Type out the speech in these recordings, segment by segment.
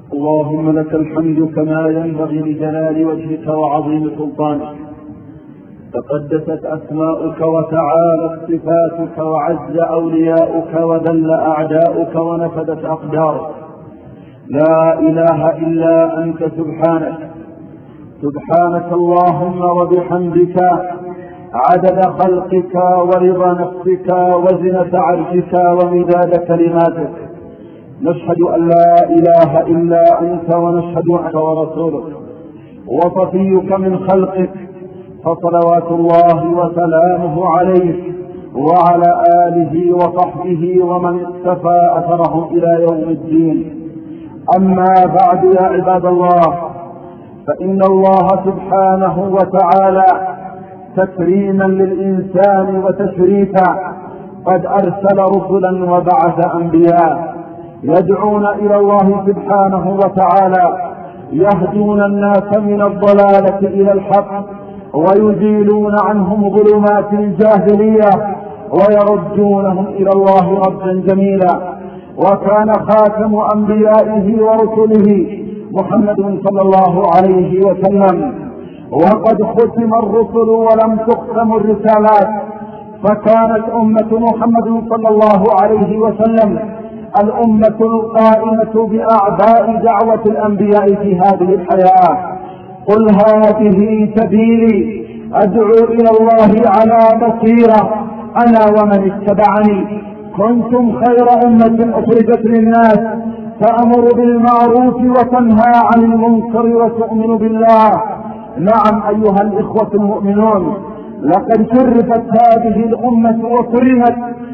اللهم لك الحمد كما ينبغي لجلال وجهك وعظيم سلطانك، تقدست أسماؤك وتعالت صفاتك وعز أولياؤك وذل أعداؤك ونفدت أقدارك. لا إله إلا أنت سبحانك اللهم وبحمدك عدد خلقك ورضا نفسك وزنة عرشك ومداد كلماتك. نشهد أن لا إله إلا أنت ونشهد أنك ورسولك وصفيك من خلقك، فصلوات الله وسلامه عليه وعلى آله وصحبه ومن اقتفى أثرهم إلى يوم الدين. أما بعد يا عباد الله، فإن الله سبحانه وتعالى تكريما للإنسان وتشريفا قد أرسل رسلا وبعث أنبياء يدعون إلى الله سبحانه وتعالى، يهدون الناس من الضلالة إلى الحق ويزيلون عنهم ظلمات الجاهلية ويردونهم إلى الله ردا جميلا. وكان خاتم أنبيائه ورسله محمد صلى الله عليه وسلم، وقد ختم الرسل ولم تختم الرسالات، فكانت أمة محمد صلى الله عليه وسلم الأمة القائمة بأعباء دعوة الأنبياء في هذه الحياة. قل هذه سبيلي أدعو إلى الله على بصيرة أنا ومن اتبعني. كنتم خير أمة أخرجت للناس تأمر بالمعروف وتنهى عن المنكر وتؤمن بالله. نعم أيها الإخوة المؤمنون، لقد شرفت هذه الأمة وكرمت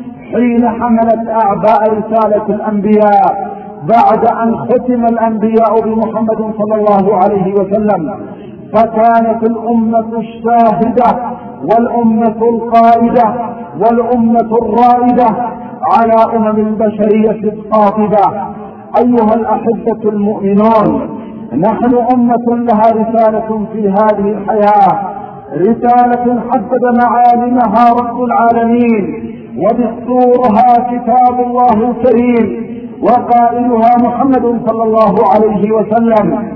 حين حملت أعباء رسالة الأنبياء بعد أن ختم الأنبياء بمحمد صلى الله عليه وسلم، فكانت الأمة الشاهدة والأمة القائدة والأمة الرائدة على أمم البشرية القاطبة. أيها الأحبة المؤمنون، نحن أمة لها رسالة في هذه الحياة، رسالة حدد معالمها رب العالمين ودستورها كتاب الله الكريم وقائلها محمد صلى الله عليه وسلم.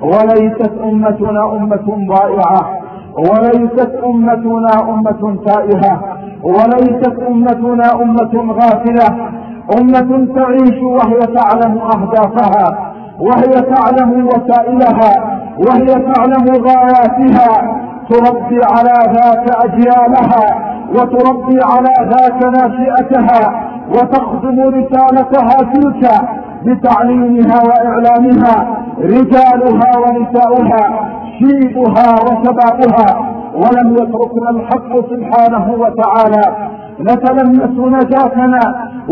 وليست أمتنا أمة ضائعة، وليست أمتنا أمة تائهة، وليست أمتنا أمة غافلة، أمة تعيش وهي تعلم أهدافها، وهي تعلم وسائلها، وهي تعلم غاياتها، تربي على ذاك أجيالها وتربي على ذاك ناشئتها وتخدم رسالتها تلك بتعليمها وإعلامها رجالها ونساؤها، شيبها وشبابها. ولم يتركنا الحق سبحانه وتعالى نتلمس نجاتنا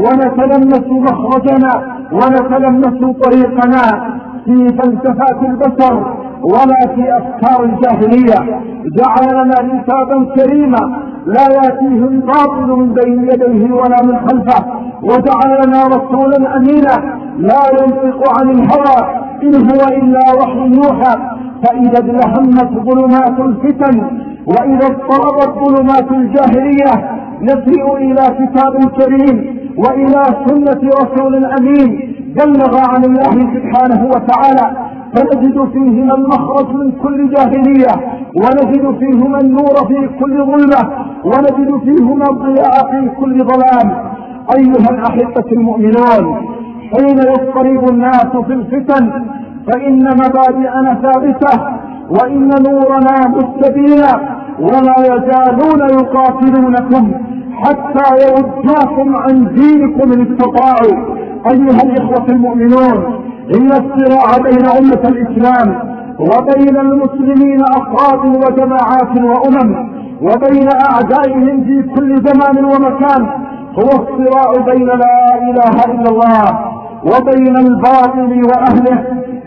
ونتلمس مخرجنا ونتلمس طريقنا في فلسفات البشر ولا في أفكار الجاهلية. جعل لنا كتابا كريما لا يأتيه الباطل من بين يديه ولا من خلفه، وجعل لنا رسولا أمينا لا ينطق عن الهوى إن هو إلا وحي يوحى. فإذا ادلهمت ظلمات الفتن وإذا اضطربت ظلمات الجاهلية نسيء إلى كتاب كريم وإلى سنة رسول أمين بلغ عن الله سبحانه وتعالى، فنجد فيهما المخرج من كل جاهلية، ونجد فيهما النور في كل ظلمة، ونجد فيهما الضياء في كل ظلام. أيها الأحبة المؤمنون، حين يضطرب الناس في الفتن فإن مبادئنا ثابتة وإن نورنا مستبينا، ولا يزالون يقاتلونكم حتى يردوكم عن دينكم إن استطاعوا. أيها الإخوة المؤمنون، إن الصراع بين أمة الإسلام وبين المسلمين أفراد وجماعات وأمم وبين أعدائهم في كل زمان ومكان هو الصراع بين لا إله إلا الله وبين الباطل وأهله.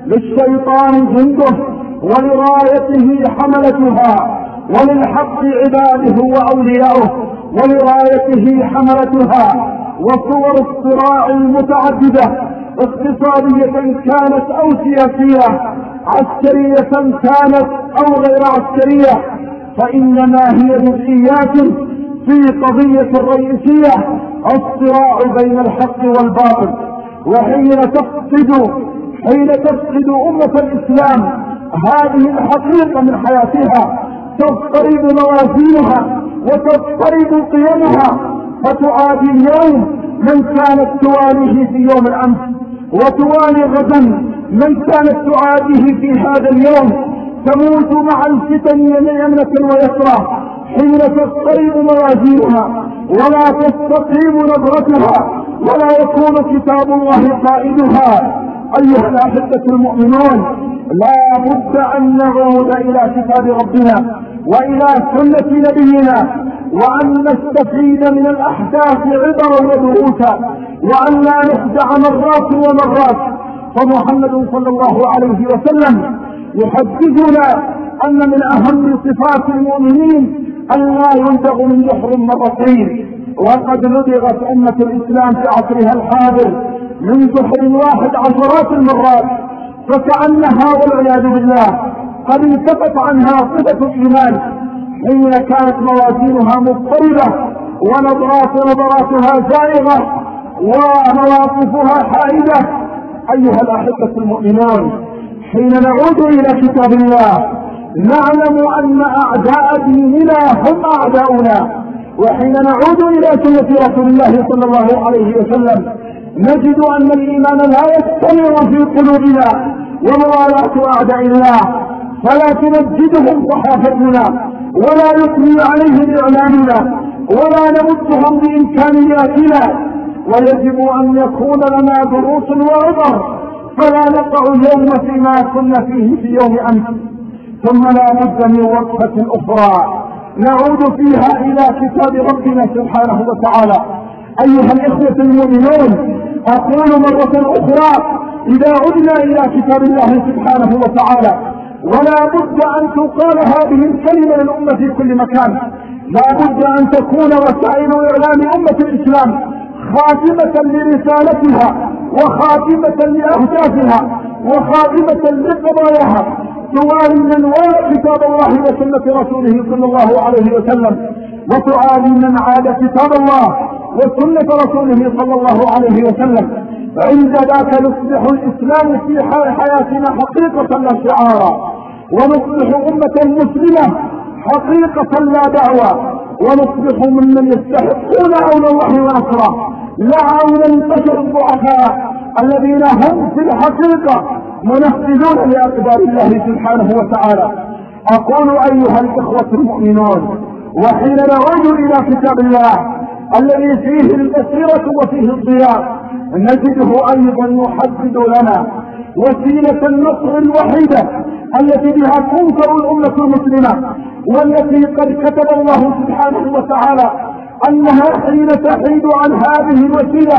للشيطان جنده ولرايته حملتها، وللحق عباده وأولياؤه ولرايته حملتها. وصور الصراع المتعددة اقتصادية كانت أو سياسية، عسكرية كانت أو غير عسكرية، فإنما هي جزئيات في قضية رئيسية: الصراع بين الحق والباطل. وحين تفقد حين تفقد أمة الإسلام هذه الحقيقة من حياتها تضطرب موازينها وتضطرب قيمها، فتعادي اليوم من كانت تواليه في يوم الأمس، وتوالي غدا من كانت تعاديه في هذا اليوم، تموت مع الفتن يمنة ويسرى حين تضطرب موازينها ولا تستقيم نظرتها ولا يكون كتاب الله قائدها. أيها الأحبة المؤمنون، لا بد أن نعود إلى كتاب ربنا وإلى سنة نبينا، وأن نستفيد من الأحداث عبرا ودروسا، وأن لا نخدع مرات ومرات. فمحمد صلى الله عليه وسلم يحدثنا أن من أهم صفات المؤمنين أن لا يلدغ من جحر مرتين، وقد لدغت أمة الإسلام في عصرها الحاضر من جحر واحد عشرات المرات، فكأنها والعياذ بالله قد انتفت عنها صفة الإيمان حين كانت موازينها مضطربة ونظراتها زائغة ومواقفها حائدة. أيها الأحبة المؤمنون، حين نعود إلى كتاب الله نعلم أن أعداء ديننا هم أعداؤنا، وحين نعود إلى سنة رسول الله صلى الله عليه وسلم نجد أن الإيمان لا يستمر في قلوبنا وموالاة أعداء الله، فلا تمجدهم صحافتنا ولا يثني عليهم إعلامنا ولا نمدهم بإمكانياتنا، ويجب أن يكون لنا دروس وعبر فلا نقع اليوم فيما كنا فيه في يوم أمس. ثم لا بد من وقفة أخرى نعود فيها إلى كتاب ربنا سبحانه وتعالى. أيها الإخوة المؤمنون، أقول مرة أخرى إذا عدنا إلى كتاب الله سبحانه وتعالى ولا بد أن تقال هذه الكلمة للأمة في كل مكان، لا بد أن تكون وسائل إعلام أمة الإسلام خاتمة لرسالتها وخاتمة لأهدافها وخاتمة لقضاياها، توالي من والى كتاب الله وسنة رسوله صلى الله عليه وسلم، وتعالي من عاد كتاب الله وسنة رسوله صلى الله عليه وسلم. عند ذاك يصبح الإسلام في حياتنا حقيقة لا شعارا، ونصبح أمة مسلمة حقيقة لا دعوة، ونصبح ممن يستحقون عون الله ونصره لا عون البشر الضعفاء الذين هم في الحقيقة منفذون لأقدار الله سبحانه وتعالى. أقول أيها الإخوة المؤمنون، وحين نعود إلى كتاب الله الذي فيه البصيرة وفيه الضياء نجده أيضا يحدد لنا وسيلة النصر الوحيدة التي بها تنصر الأمة المسلمة، والتي قد كتب الله سبحانه وتعالى أنها حين تحيد عن هذه الوسيلة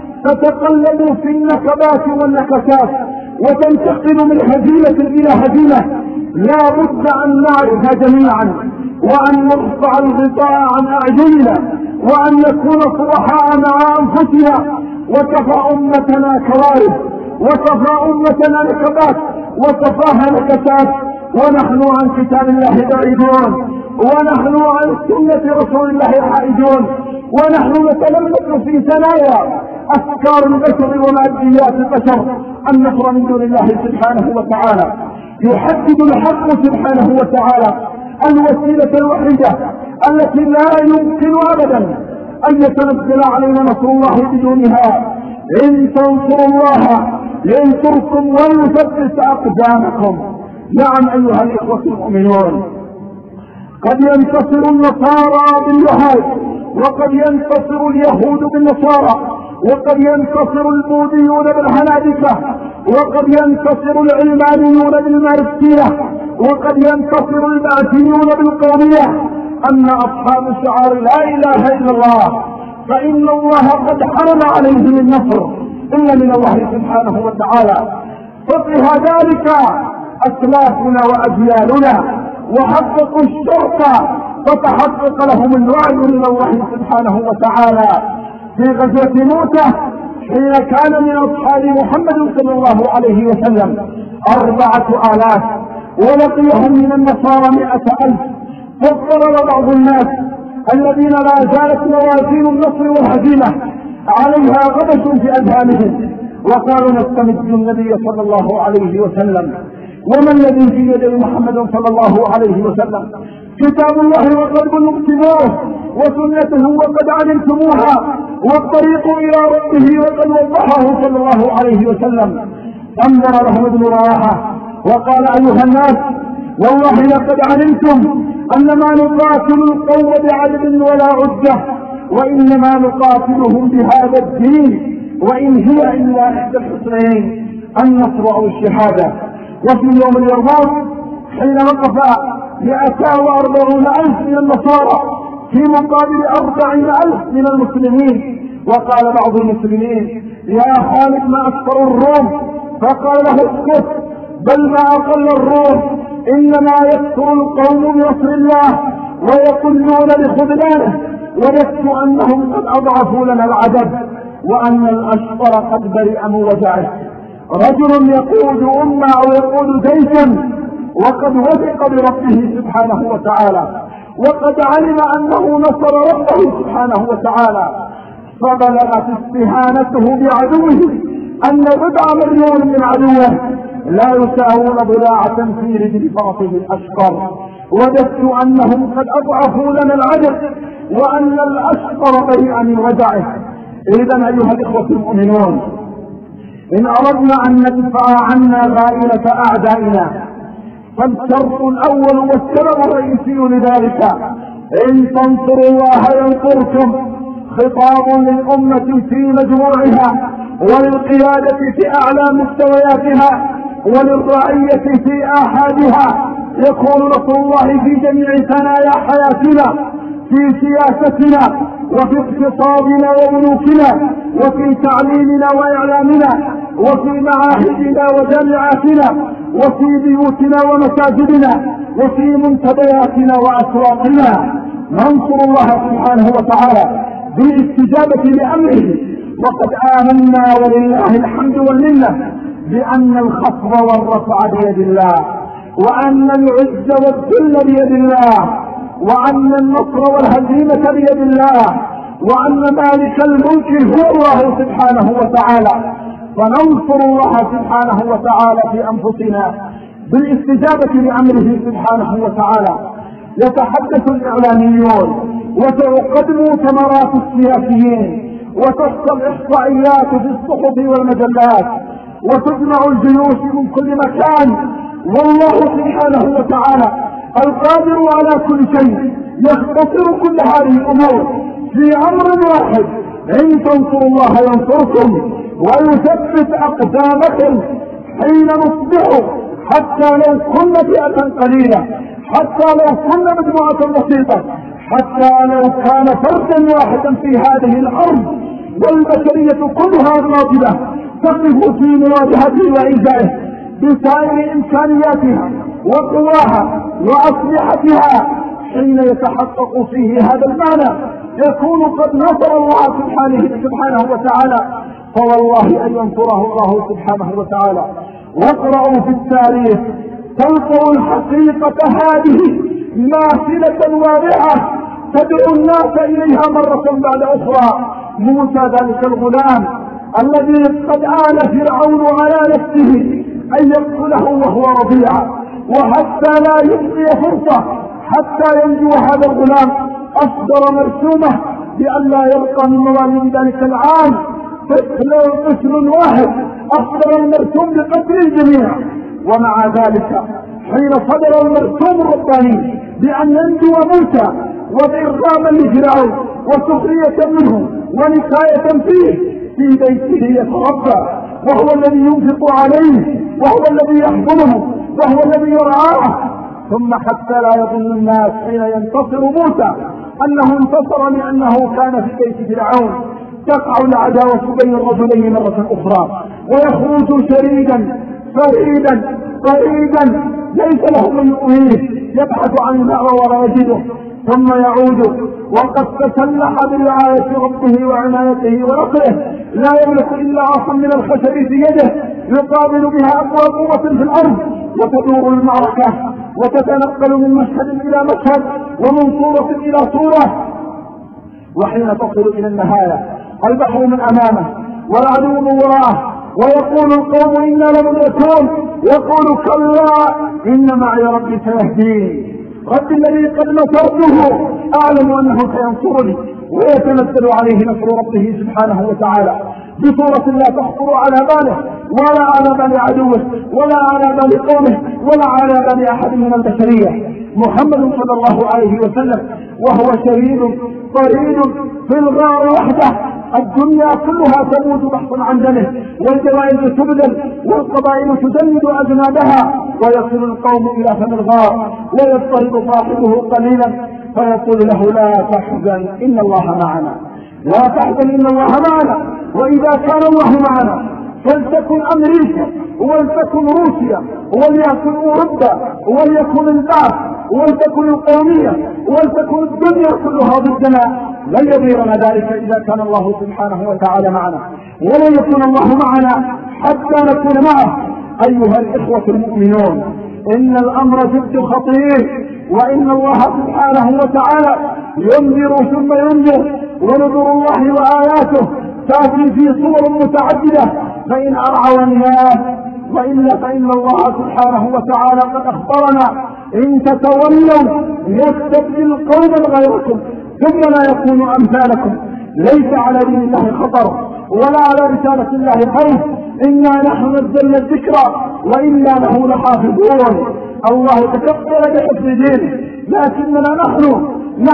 تتقلب في النكبات والنكسات وتنتقل من هزيمة إلى هزيمة. لا بد أن نعرف جميعا وأن نرفع الغطاء عن أعيننا وأن نكون صرحاء مع أنفسنا. وكفى أمتنا كوارث، وكفى أمتنا نكبات، وكفاها نكسات، ونحن عن كتاب الله بعيدون، ونحن عن سنة رسول الله حائدون، ونحن نتلمس في ثنايا أفكار البشر وماديات البشر النصر من دون الله سبحانه وتعالى. يحدد الحق سبحانه وتعالى الوسيلة الوحيدة التي لا يمكن أبدا أن يتنزل علينا نصر الله بدونها. إن تنصروا الله ينصركم ويثبت أقدامكم. نعم أيها الإخوة المؤمنون، قد ينتصر النصارى باليهود، وقد ينتصر اليهود بالنصارى، وقد ينتصر البوذيون بالهنادكة، وقد ينتصر العلمانيون بالماركسية، وقد ينتصر الباثيون بالقومية. أما أصحاب شعار لا إله إلا الله فإن الله قد حرم عليهم النصر إلا من الله سبحانه وتعالى. فقه ذلك أسلافنا وأجيالنا وحققوا الشرطة فتحقق لهم الوعد من الله سبحانه وتعالى. في غزوة موتة حين كان من أصحاب محمد صلى الله عليه وسلم 4,000 ولقيهم من النصارى 100,000، فاضطرب بعض الناس الذين لا زالت موازين النصر والهزيمة عليها غبش في أذهانهم وقالوا نستمد النبي صلى الله عليه وسلم. وما الذي في يدي محمد صلى الله عليه وسلم؟ كتاب الله وقد بلغتموه، وسنته وقد علمتموها، والطريق إلى ربه وقد وضحه صلى الله عليه وسلم. أنظر لهم ابن رواحة وقال أيها الناس والله لقد علمتم أن ما نقاتل القوم بعدد ولا عدة، وإنما نقاتلهم بهذا الدين، وإن هي إلا إحدى الحسنين النصر أو الشهادة. وفي يوم اليرموك حين وقف 240,000 من النصارى في مقابل 40,000 من المسلمين، وقال بعض المسلمين يا خالد ما أكثر الروم؟ فقال له اسكت، بل ما أقل الروم، إنما يكثر القوم بنصر الله ويقلون بخذلانه، وددت أنهم قد أضعفوا لنا العدد، وأن الأشطر قد برئ من وجعه. رجل يقود أمة أو يقود جيشا وقد وثق بربه سبحانه وتعالى، وقد علم أنه نصر ربه سبحانه وتعالى، فبلغت استهانته بعدوه أن 4 مليون من عدوه لا يساوون ضلاعة في رجل فرسه الأشقر. وددت أنهم قد أضعفوا لنا العدد، وأن الأشقر بريء من وجعه. إذن أيها الإخوة المؤمنون، إن أردنا أن ندفع عنا غائلة أعدائنا فالشرط الأول والسبب الرئيسي لذلك إن تنصروا الله ينصركم. خطاب للأمة في مجموعها، وللقيادة في أعلى مستوياتها، وللرعية في آحادها. يكون نصر الله في جميع ثنايا حياتنا، في سياستنا، وفي اقتصادنا وملوكنا، وفي تعليمنا وإعلامنا، وفي معاهدنا وجامعاتنا، وفي بيوتنا ومساجدنا، وفي منتدياتنا وأسواقنا. ننصر الله سبحانه وتعالى بالاستجابة لأمره، وقد آمنا ولله الحمد والمنة بأن الخفض والرفع بيد الله، وأن العز والذل بيد الله، وأن النصر والهزيمة بيد الله، وأن مالك الملك هو الله سبحانه وتعالى. فننصر الله سبحانه وتعالى في أنفسنا بالاستجابة لأمره سبحانه وتعالى. يتحدث الإعلاميون وتعقد مؤتمرات السياسيين، وتحصى الإحصائيات في الصحف والمجلات، وتجمع الجيوش من كل مكان، والله سبحانه وتعالى القادر على كل شيء يختصر كل هذه الأمور في أمر واحد: إن تنصروا الله ينصركم ويثبت أقدامكم حين نصبح، حتى لو كنا فئة قليلة، حتى لو كنا مجموعة بسيطة، حتى لو كان فردا واحدا في هذه الأرض والبشرية كلها ناضلة تقف في مواجهته وإيذائه بسائر إمكانياتها وقواها وأسلحتها. حين يتحقق فيه هذا المعنى يكون قد نصر الله سبحانه وتعالى، فوالله أن ينصره الله سبحانه وتعالى. واقرأوا في التاريخ تلقوا الحقيقة هذه ماثلة واضحة تدعو الناس إليها مرة بعد أخرى. موسى ذلك الغلام الذي قد آل فرعون على نفسه أن يقتله وهو رضيع، وحتى لا يبقي فرصة حتى ينجو هذا الغلام أصدر مرسومة بأن لا يبقى من مواليد ذلك العام طفل واحد، أصدر المرسوم بقتل الجميع. ومع ذلك حين صدر المرسوم الرباني بأن ينجو موسى وإرغاما لفرعون وسخرية منه ونكاية فيه، في بيته يتربى، وهو الذي ينفق عليه، وهو الذي يحضنه، وهو الذي يرعاه. ثم حتى لا يظن الناس حين ينتصر موسى أنه انتصر لأنه كان في بيت فرعون، تقع العداوة بين الرجلين مرة أخرى، ويخرج شريدا فريدا طريدا ليس له من يؤويه، يبحث عن المأوى ولا يجده، ثم يعود وقد تسلح برعاية ربه وعنايته ونصره، لا يملك إلا عصا من الخشب في يده يقابل بها أقوى قوة في الأرض، وتدور المعركة وتتنقل من مشهد إلى مشهد ومن صورة إلى صورة. وحين تصل إلى النهاية البحر من أمامه والعدو من وراءه، ويقول القوم إنا لمدركون، يقول كلا إن معي ربي سيهدين، ربي الذي قد نصرته أعلم أنه سينصرني، ويتنزل عليه نصر ربه سبحانه وتعالى بصورة لا تخطر على باله ولا على بال عدوه ولا على بال قومه ولا على بال أحد من البشرية. محمد صلى الله عليه وسلم وهو شهيد طريد في الغار وحده، الدنيا كلها تموت بحثا عن دمه، والجوائز تبذل والقبائل تجند أجنادها، ويصل القوم إلى فم الغار ويضطرب صاحبه قليلا فيقول له لا تحزن إن الله معنا، لا تحزن إن الله معنا. وإذا كان الله معنا فلتكن أمريكا ولتكن روسيا وليكن أوروبا وليكن البعث ولتكن القومية ولتكن الدنيا كلها ضدنا، لن يضيرنا ذلك إذا كان الله سبحانه وتعالى معنا، ولن يكون الله معنا حتى نكون معه. أيها الإخوة المؤمنون، إن الأمر جد خطير، وإن الله سبحانه وتعالى ينذر ثم ينذر، ونذر الله وآياته تأتي في صور متعددة، فإن أرعوا الناس وإلا فإن الله سبحانه وتعالى قد أخبرنا إن تتولوا يستبدل قوما غيركم ثم لا يكون أمثالكم. ليس على دين الله خطر ولا على رسالة الله حرج، إنا نحن نزلنا الذكر وإنا له لحافظون. الله تكفل بحفظ دينه، لكننا نحن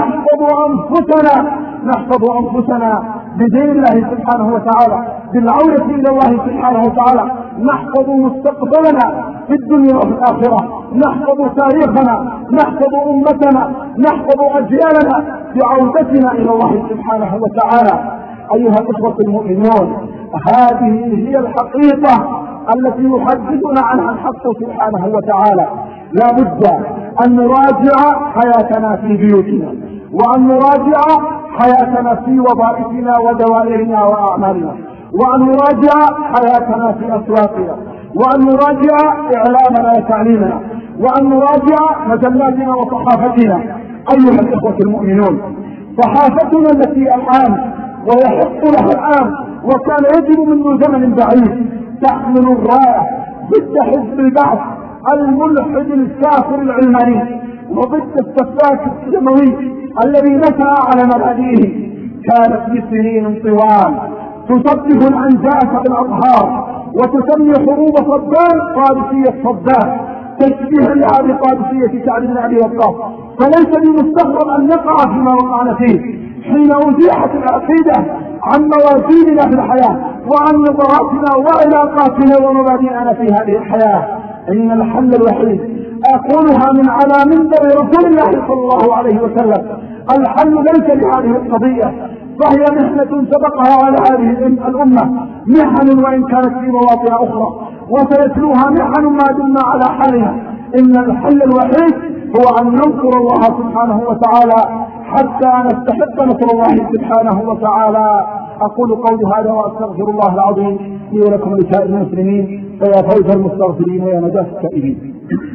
نحفظ أنفسنا بدين الله سبحانه وتعالى، بالعودة إلى الله سبحانه وتعالى، نحفظ مستقبلنا في الدنيا وفي الآخرة، نحفظ تاريخنا، نحفظ أمتنا، نحفظ أجيالنا بعودتنا إلى الله سبحانه وتعالى. أيها الإخوة المؤمنون، هذه هي الحقيقة التي يحدثنا عنها الحق سبحانه وتعالى. لا بد أن نراجع حياتنا في بيوتنا، وأن نراجع حياتنا في وظائفنا ودوائرنا وأعمالنا، وأن نراجع حياتنا في أسواقنا، وأن نراجع إعلامنا وتعليمنا، وأن نراجع مجلاتنا وصحافتنا. أيها الإخوة المؤمنون، صحافتنا التي الآن ويحق لها الآن وكان يجب منذ زمن بعيد تحمل الراية ضد حزب البعث الملحد الكافر العلماني، وضد السفاك الدموي الذي نسى على مبادئه. كانت لسنين طوال تصبح الأنجاس بالأظهار، وتسمي حروب صدام قادسية صدام تشبيها لهذه قادسية سعد بن أبي وقاص. فليس بمستغرب أن نقع فيما وقعنا فيه حين أزيحت العقيدة عن موازيننا في الحياة وعن نظراتنا وعلاقاتنا ومبادئنا في هذه الحياة. إن الحل الوحيد أقولها من على منبر رسول الله صلى الله عليه وسلم، الحل ليس لهذه القضية، فهي محنة سبقها على هذه الأمة محن وإن كانت في مواطن أخرى، وسيتلوها محن ما دمنا على حالها. إن الحل الوحيد هو أن ننصر الله سبحانه وتعالى حتى نستحق نصر الله سبحانه وتعالى. أقول قولي هذا وأستغفر الله العظيم لي ولكم لسائر المسلمين، فيا فوز المستغفرين ويا نجاة التائبين.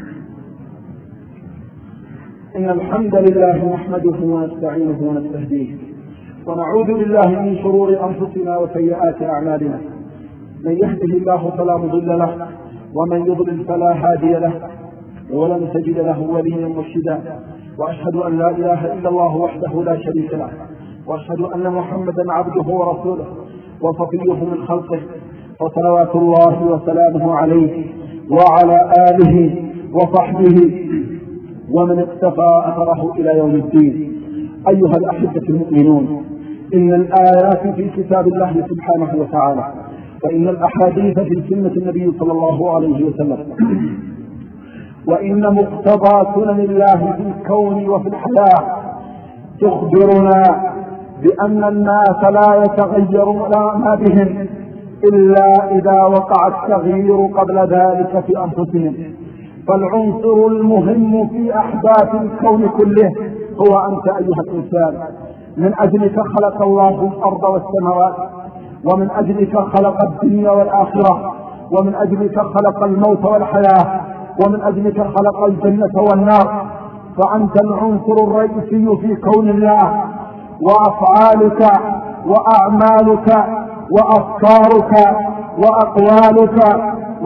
إن الحمد لله نحمده ونستعينه ونستهديه، ونعوذ بالله من شرور أنفسنا وسيئات أعمالنا. من يهده الله فلا مضل له، ومن يضلل فلا هادي له، ولن تجد له وليا مرشدا. وأشهد أن لا إله إلا الله وحده لا شريك له، وأشهد أن محمدا عبده ورسوله وصفيه من خلقه، وصلوات الله وسلامه عليه وعلى آله وصحبه ومن اقتفى أثره إلى يوم الدين. أيها الأحبة المؤمنون، إن الآيات في كتاب الله سبحانه وتعالى، وإن الأحاديث في سنة النبي صلى الله عليه وسلم، وإن مقتضى سنن الله في الكون وفي الحياة تخبرنا بأن الناس لا يتغير ما بهم إلا إذا وقع التغيير قبل ذلك في أنفسهم. فالعنصر المهم في أحداث الكون كله هو أنت أيها الإنسان. من أجلك خلق الله الأرض والسماوات، ومن أجلك خلق الدنيا والآخرة، ومن أجلك خلق الموت والحياة، ومن أجلك خلق الجنة والنار. فأنت العنصر الرئيسي في كون الله، وأفعالك وأعمالك وأفكارك وأقوالك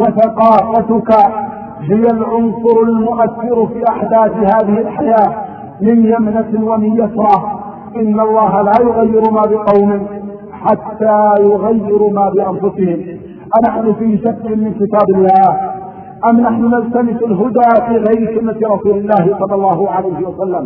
وثقافتك هي العنصر المؤثر في أحداث هذه الحياة من يمنة ومن يسرة. إن الله لا يغير ما بقوم حتى يغيروا ما بأنفسهم. أنحن في شك من كتاب الله أم نحن نلتمس الهدى في غير سنة رسول الله صلى الله عليه وسلم؟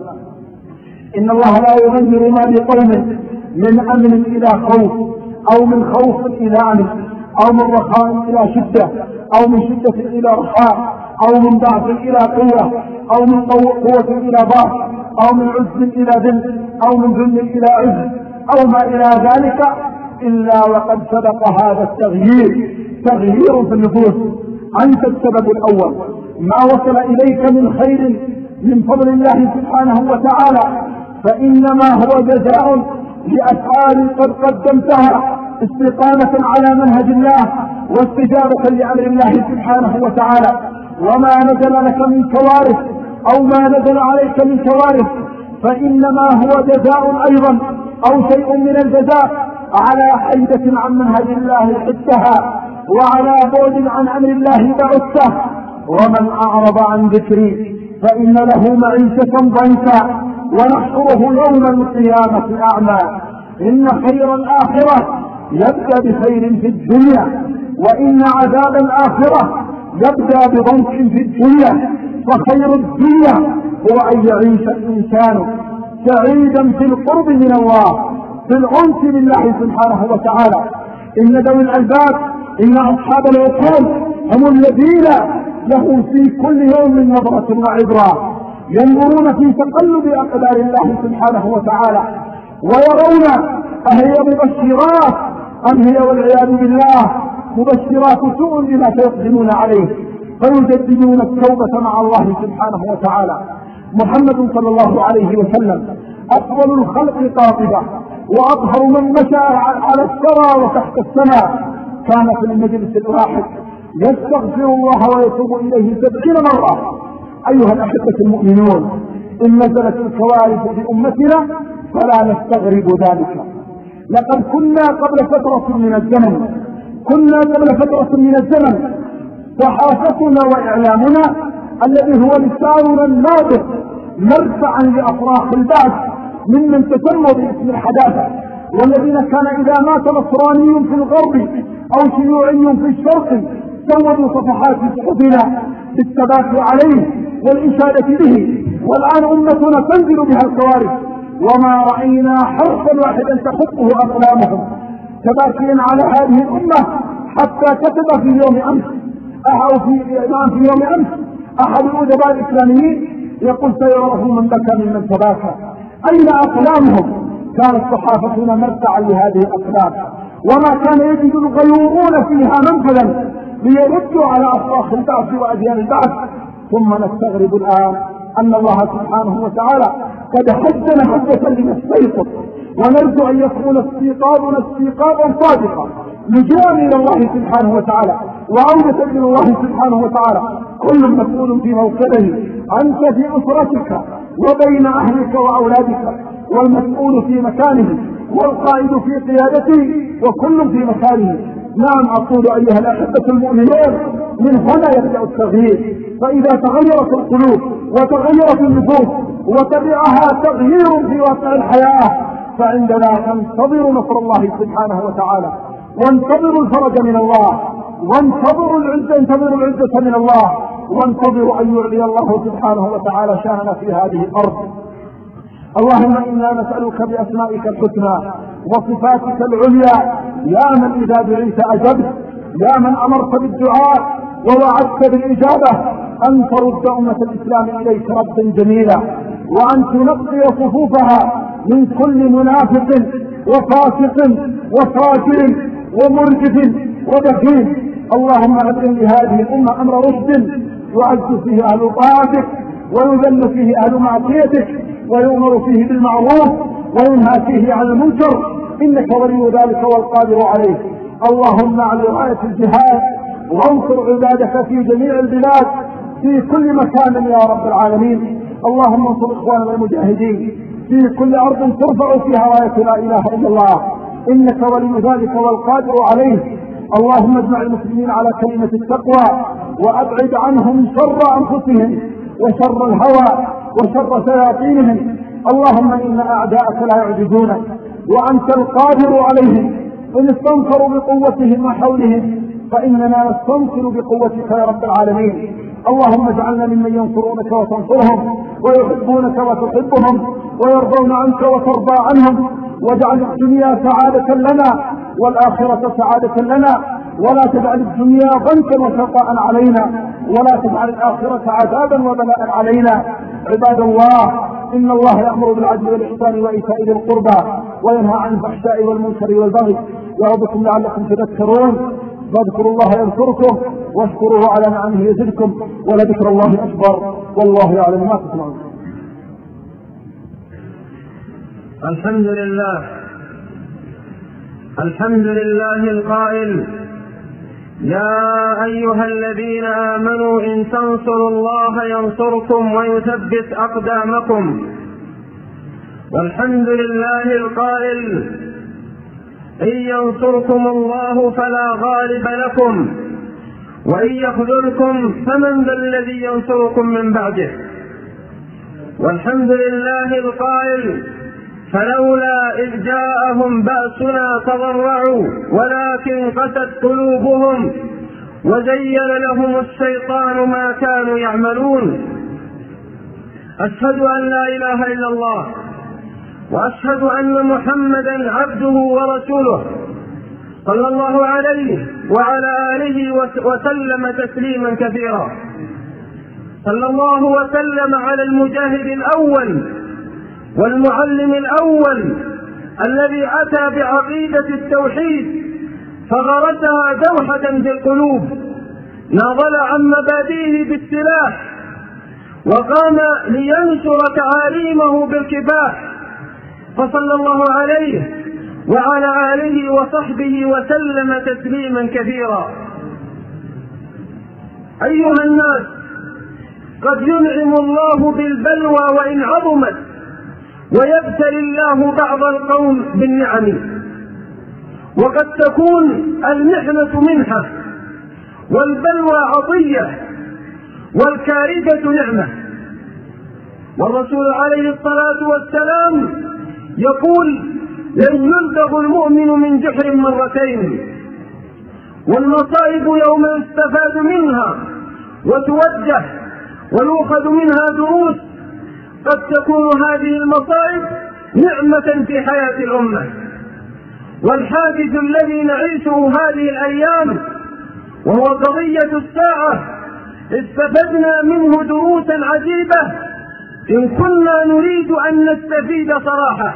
إن الله لا يغير ما بقوم من أمن إلى خوف، أو من خوف إلى أمن، أو من رخاء إلى شدة، أو من شدة إلى رخاء، أو من ضعف إلى قوة، أو من قوة إلى ضعف، أو من عز إلى ذل، أو من ذل إلى عز، أو ما إلى ذلك، إلا وقد سبق هذا التغيير تغيير في النفوس. أنت السبب الأول. ما وصل إليك من خير من فضل الله سبحانه وتعالى فإنما هو جزاء لأفعال قد قدمتها استقامة على منهج الله واستجابة لأمر الله سبحانه وتعالى. وما نزل لك من كوارث أو ما نزل عليك من كوارث فإنما هو جزاء أيضا أو شيء من الجزاء على حيدة عن منهج الله حدتها، وعلى بعد عن أمر الله بعدته. ومن أعرض عن ذكري فإن له معيشة ضنكا ونحشره يوم القيامة أعمى. إن خير الآخرة يبدأ بخير في الدنيا، وإن عذاب الآخرة يبدأ بضنك في الدنيا. فخير الدنيا هو أن يعيش الإنسان سعيدا في القرب من الله، في الأنس بالله سبحانه وتعالى. إن ذوي الألباب، إن أصحاب العقول هم الذين له في كل يوم نظرة وعبرة، ينظرون في تقلب أقدار الله سبحانه وتعالى ويرون أهي مبشرات أم هي والعياذ بالله مبشرات سوء بما سيقدمون عليه، فيجددون التوبة مع الله سبحانه وتعالى. محمد صلى الله عليه وسلم أفضل الخلق قاطبة وأطهر من مشى على الثرى وتحت السماء، كان في المجلس الواحد يستغفر الله ويتوب إليه 70 مرة. أيها الأحبة المؤمنون، إن نزلت الكوارث في أمتنا فلا نستغرب ذلك. لقد كنا قبل فترة من الزمن صحافتنا وإعلامنا الذي هو لساننا الناطق مرفعا لأفراح البعث ممن تسموا باسم الحداثة، والذين كان إذا مات نصراني في الغرب أو شيوعي في الشرق سودوا صفحات صحفنا بالثبات عليه والإشادة به. والآن أمتنا تنزل بها الكوارث وما رأينا حرفا واحدا تخطه أقلامهم، تباكيا على هذه الأمة حتى كتب في يوم أمس أحد الأدباء الإسلاميين يقول سيعرف من بكى ممن تباكى. أين أقلامهم؟ كانت صحافتنا مرتعا لهذه الأقلام، وما كان يجد الغيورون فيها منفذا ليردوا على أصراخ البعث وأديان البعث. ثم نستغرب الآن أن الله سبحانه وتعالى قد حدنا حدة لنستيقظ، ونرجو أن يكون استيقاظنا استيقاظا صادقا لجوء إلى الله سبحانه وتعالى وعودة إلى الله سبحانه وتعالى. كل مسؤول في موكله، أنت في أسرتك وبين أهلك وأولادك، والمسؤول في مكانه والقائد في قيادته، وكل في مكانه. نعم أقول أيها الأحبة المؤمنون، من هنا يبدأ التغيير. فإذا تغيرت القلوب وتغيرت النفوس وتبعها تغيير في واقع الحياة فعندنا ننتظر نصر الله سبحانه وتعالى، وانتظروا الفرج من الله، وانتظروا العزة من الله، وانتظروا أن يعلي الله سبحانه وتعالى شأننا في هذه الأرض. اللهم إنا نسألك بأسمائك الحسنى وصفاتك العليا، يا من إذا دعيت أجبت، يا من أمرت بالدعاء ووعدت بالإجابة، أن ترد أمة الإسلام إليك ردا جميلا، وأن تنقي صفوفها من كل منافق وفاسق وفاجر ومرجف وبخيل. اللهم أبرم لهذه الأمة أمر رشد يعز فيه أهل طاعتك ويذل فيه أهل معصيتك، ويؤمر فيه بالمعروف وينهى فيه عن المنكر، إنك ولي ذلك والقادر عليه. اللهم اعل راية الجهاد وانصر عبادك في جميع البلاد في كل مكان يا رب العالمين. اللهم انصر إخواننا المجاهدين في كل أرض ترفع فيها راية لا إله إلا الله، إنك ولي ذلك والقادر عليه. اللهم اجمع المسلمين على كلمة التقوى وأبعد عنهم شر أنفسهم وشر الهوى وشر شياطينهم. اللهم إن أعداءك لا يعجزونك وأنت القادر عليهم، إن استنصروا بقوتهم وحولهم فإننا نستنصر بقوتك يا رب العالمين. اللهم اجعلنا ممن ينصرونك وتنصرهم ويحبونك وتحبهم ويرضون عنك وترضى عنهم، واجعل الدنيا سعادة لنا والآخرة سعادة لنا، ولا تجعل الدنيا ضنكا وشقاء علينا، ولا تجعل الآخرة عذابا وبلاء علينا. عباد الله، إن الله يأمر بالعدل والإحسان وإيتاء ذي القربى وينهى عن الفحشاء والمنكر والبغي يعظكم لعلكم تذكرون. فاذكروا الله يذكركم واشكروه على نعمه يزدكم ولذكر الله أكبر والله يعلم ما تصنعون. الحمد لله القائل: يا أيها الذين آمنوا إن تنصروا الله ينصركم ويثبت أقدامكم. والحمد لله القائل: إن ينصركم الله فلا غالب لكم وإن يخذلكم فمن ذا الذي ينصركم من بعده. والحمد لله القائل: فلولا إذ جاءهم بأسنا تضرعوا ولكن قست قلوبهم وزين لهم الشيطان ما كانوا يعملون. أشهد أن لا إله إلا الله وأشهد أن محمدا عبده ورسوله صلى الله عليه وعلى آله وسلم تسليما كثيرا. صلى الله وسلم على المجاهد الأول والمعلم الأول الذي أتى بعقيدة التوحيد فغرسها دوحة في القلوب، ناضل عن مبادئه بالسلاح وقام لينشر تعاليمه بالكفاح، فصلى الله عليه وعلى آله وصحبه وسلم تسليما كثيرا. أيها الناس، قد ينعم الله بالبلوى وإن عظمت ويبتلي الله بعض القوم بالنعم، وقد تكون المحنة منحة والبلوى عطية والكارثة نعمة. والرسول عليه الصلاة والسلام يقول: لن يلدغ المؤمن من جحر مرتين. والمصائب يوم يستفاد منها وتوجه ويؤخذ منها دروس، قد تكون هذه المصائب نعمة في حياة الأمة. والحادث الذي نعيشه هذه الأيام وهو قضية الساعة استفدنا منه دروسا عجيبة إن كنا نريد أن نستفيد صراحة،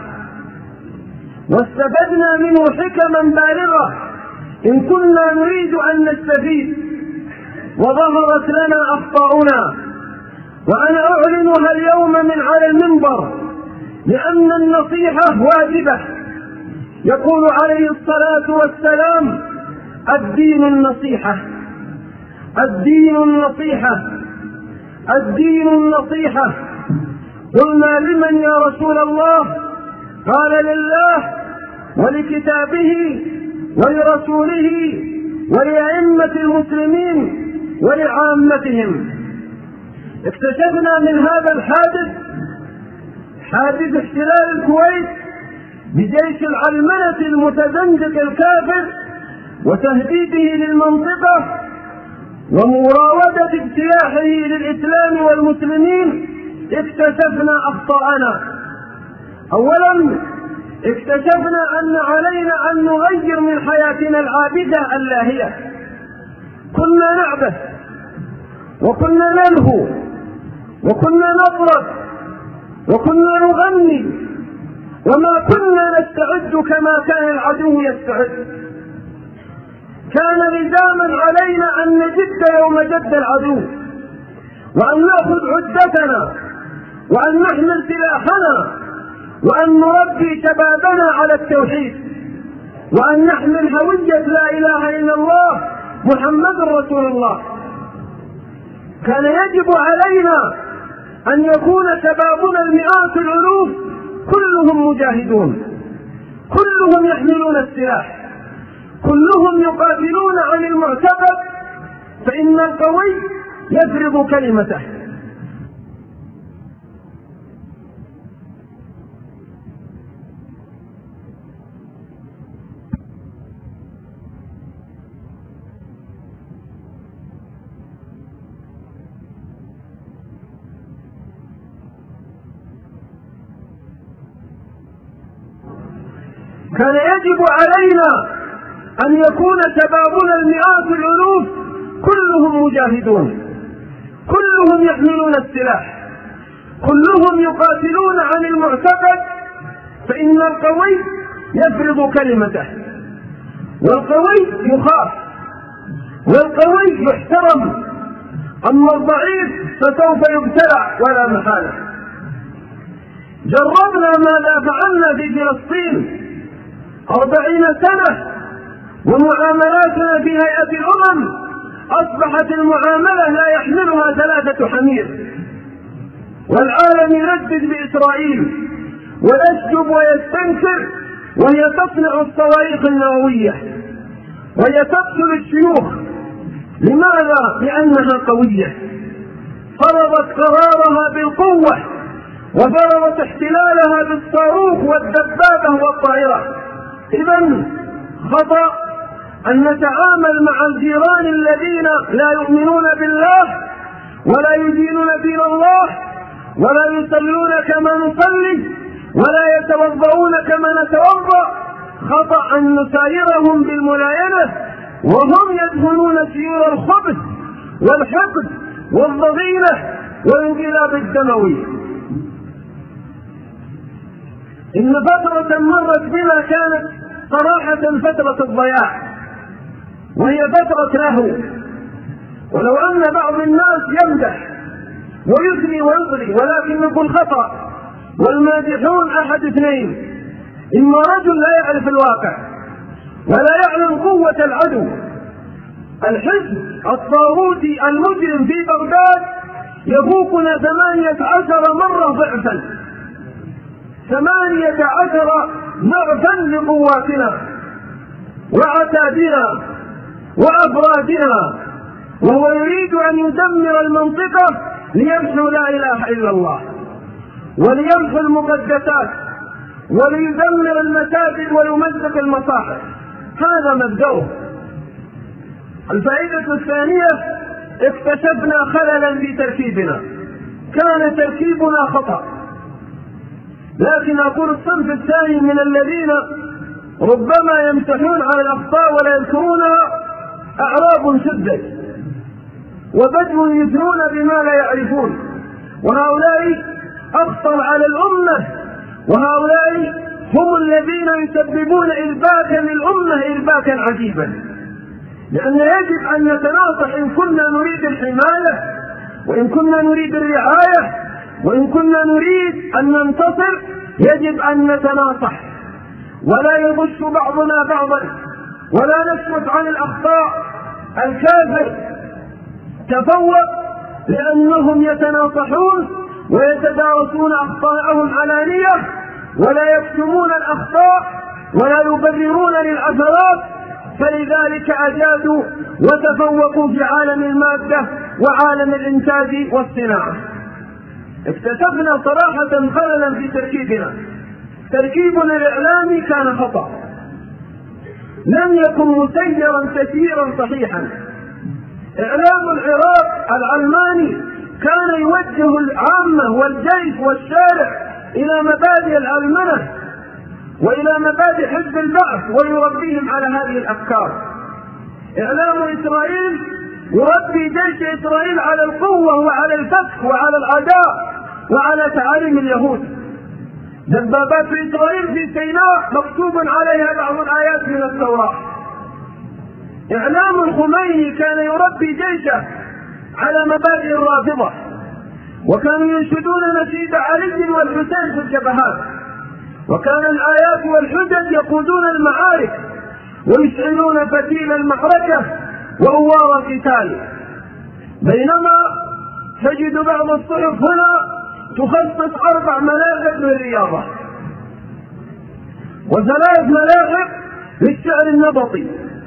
واستفدنا منه حكما بالغة إن كنا نريد أن نستفيد. وظهرت لنا أخطاؤنا وأنا أعلنها اليوم من على المنبر لأن النصيحة واجبة. يقول عليه الصلاة والسلام: الدين النصيحة، الدين النصيحة، الدين النصيحة. قلنا: لمن يا رسول الله؟ قال: لله ولكتابه ولرسوله ولأئمة المسلمين ولعامتهم. اكتشفنا من هذا الحادث، حادث احتلال الكويت بجيش العلمنة المتزندق الكافر وتهديده للمنطقة ومراودة اجتياحه للإسلام والمسلمين، اكتشفنا أخطاءنا. أولا، اكتشفنا أن علينا أن نغير من حياتنا العابدة اللاهية. كنا نعبث وكنا نلهو وكنا نطرب وكنا نغني وما كنا نستعد كما كان العدو يستعد. كان لزاما علينا أن نجد يوم جد العدو، وأن نأخذ عدتنا، وأن نحمل سلاحنا، وأن نربي شبابنا على التوحيد، وأن نحمل هوية لا إله إلا الله محمد رسول الله. كان يجب علينا أن يكون شبابنا المئات الألوف كلهم مجاهدون، كلهم يحملون السلاح، كلهم يقاتلون عن المعتقد، فإن القوي يفرض كلمته. كان يجب علينا أن يكون شبابنا المئات الألوف كلهم مجاهدون، كلهم يحملون السلاح، كلهم يقاتلون عن المعتقد، فإن القوي يفرض كلمته، والقوي يخاف، والقوي يحترم، أما الضعيف فسوف يبتلع ولا محالة. جربنا ماذا فعلنا في فلسطين 40 سنة، ومعاملاتنا في هيئة الأمم أصبحت المعاملة لا يحملها 3 حمير، والعالم يردد بإسرائيل ويشجب ويستنكر، وهي تصنع الصواريخ النووية وهي تقتل الشيوخ. لماذا؟ لأنها قوية، فرضت قرارها بالقوة، وفرضت احتلالها بالصاروخ والدبابة والطائرة. إذن خطأ أن نتعامل مع الجيران الذين لا يؤمنون بالله ولا يدينون دين الله ولا يصلون كما نصلي ولا يتوضؤون كما نتوضأ. خطأ أن نسايرهم بالملاينة وهم يدخلون سيور الخبث والحقد والضغينة والانقلاب الدموي. إن فترة مرت بنا كانت صراحة فترة الضياع، وهي فترة لهو. ولو أن بعض الناس يمدح ويثني ويضري، ولكن يكون خطأ، والمادحون أحد اثنين: إما رجل لا يعرف الواقع ولا يعلم قوة العدو. الحزب الطاغوتي المجرم في بغداد يفوقنا 18 مرة ضعفا، 18 ضعفا لقواتنا وعتادنا وأفرادنا، وهو يريد أن يدمر المنطقة ليمحو لا إله إلا الله وليمحو المقدسات وليدمر المساجد ويمزق المصاحف. هذا مبدأه. الفائدة الثانية: اكتشفنا خللا في تركيبنا، كان تركيبنا خطأ. لكن أقول الصنف الثاني من الذين ربما يمسحون على الأخطاء ولا يذكرونها: أعراب شدد وبدو يثنون بما لا يعرفون، وهؤلاء أخطر على الأمة، وهؤلاء هم الذين يسببون إرباكا للأمة إرباكا عجيبا. لأن يجب أن نتناصح إن كنا نريد الحماية، وإن كنا نريد الرعاية، وإن كنا نريد أن ننتصر يجب أن نتناصح، ولا يغش بعضنا بعضا، ولا نسكت عن الأخطاء. الكافر تفوق لأنهم يتناصحون ويتدارسون أخطاءهم علانية، ولا يكتمون الأخطاء ولا يبررون للعثرات، فلذلك أجادوا وتفوقوا في عالم المادة وعالم الإنتاج والصناعة. اكتشفنا صراحة خللا في تركيبنا. تركيبنا الإعلامي كان خطأ، لم يكن مسيرا تسييرا صحيحا. إعلام العراق العلماني كان يوجه العامة والجيش والشارع إلى مبادئ العلمنة وإلى مبادئ حزب البعث ويربيهم على هذه الأفكار. إعلام إسرائيل يربي جيش إسرائيل على القوة وعلى الفسق وعلى العداء وعلى تعاليم اليهود. دبابات إسرائيل في سيناء مكتوب عليها بعض الآيات من التوراة. إعلام الخميني كان يربي جيشه على مبادئ الرافضة، وكانوا ينشدون نشيد علي والحسين في الجبهات، وكان الآيات والحجج يقودون المعارك ويشعلون فتيل المعركة وأوار القتال. بينما تجد بعض الصحف هنا تخصص 4 ملاعب للرياضة و3 ملاعب للشعر النبطي